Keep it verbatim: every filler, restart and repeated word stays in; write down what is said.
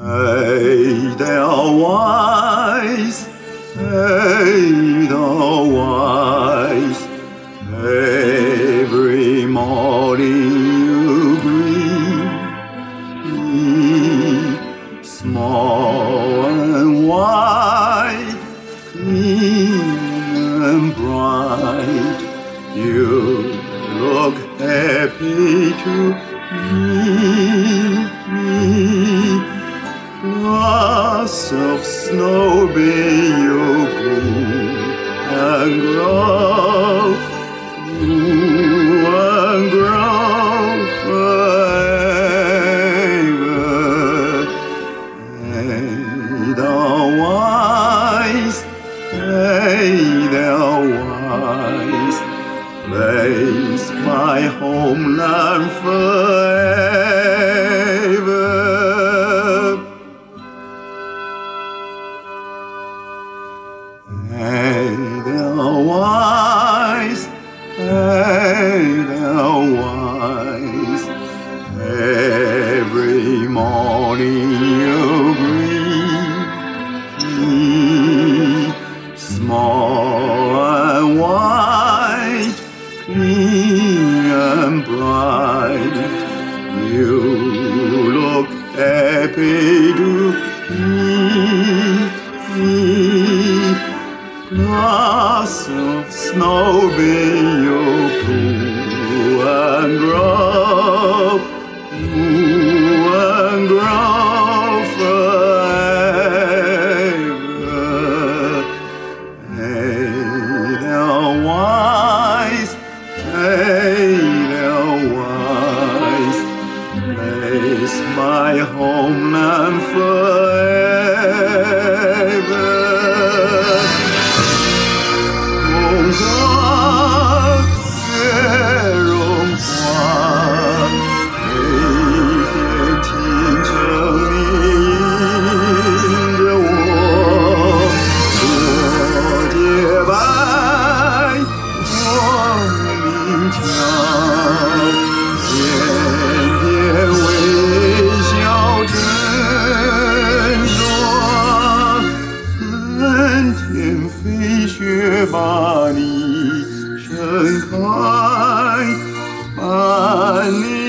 Hey there, wise, hey there, wise. Every morning you greet me, small and white, clean and bright. You look happy to meet me. Grass of snow be you bloom and grow, bloom and grow forever. Hey there, wise, hey there, wise, place my homeland forever. Hey there, wise, hey there, wise. Every morning you greet me, small and white, clean and bright. You look happy to meet me. Grass of snow be your blue and grow, blue and grow forever. Hey there, wise, hey there, wise, place my homeland forever. God, there on one, make it into me in the war. Lord, if I want town,天天微笑着说，蓝天飞雪把你盛开，把你。